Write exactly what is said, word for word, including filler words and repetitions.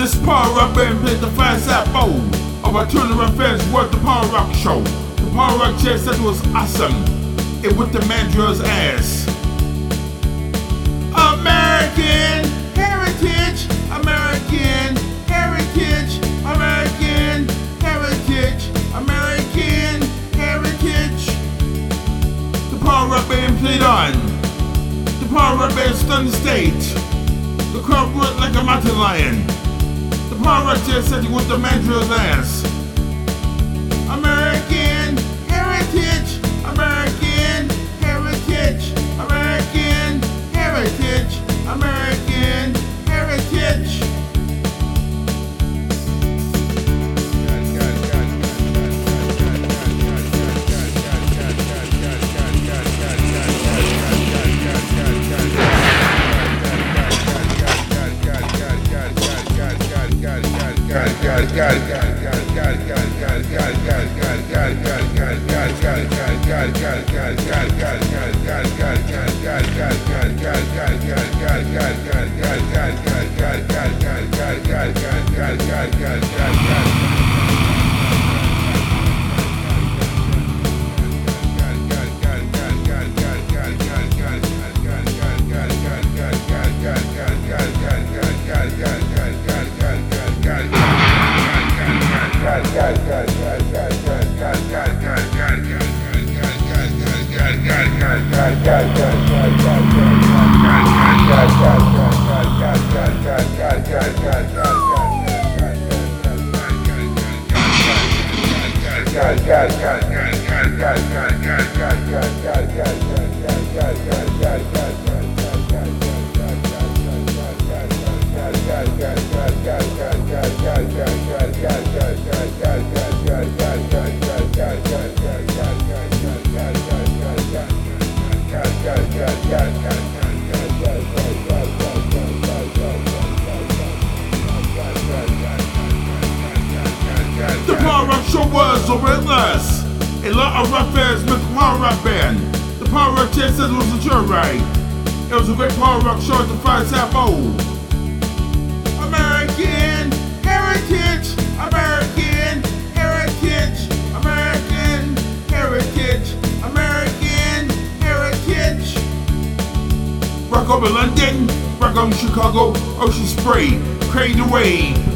This Power Rock band played the fast side bowl of our tournament fans watched the Power Rock show. The Power Rock chair said it was awesome. It whipped the Mandrill's ass. American heritage, American heritage, American heritage, American heritage. The Power Rock band played on. The Power Rock band stunned the stage. The crowd roared like a mountain lion. The Power Rock chair said he whipped the Mandrill's ass. American heritage, American heritage, American heritage, American heritage. The Power Rock show was over at last. A lot of rock fans met the Power Rock band. The Power Rock chair said it was a joyride. It was a great Power Rock show at the Fireside Bowl. American heritage, American heritage, American heritage, American heritage. Rock over London, rock on Chicago, Ocean Spray, Crane away.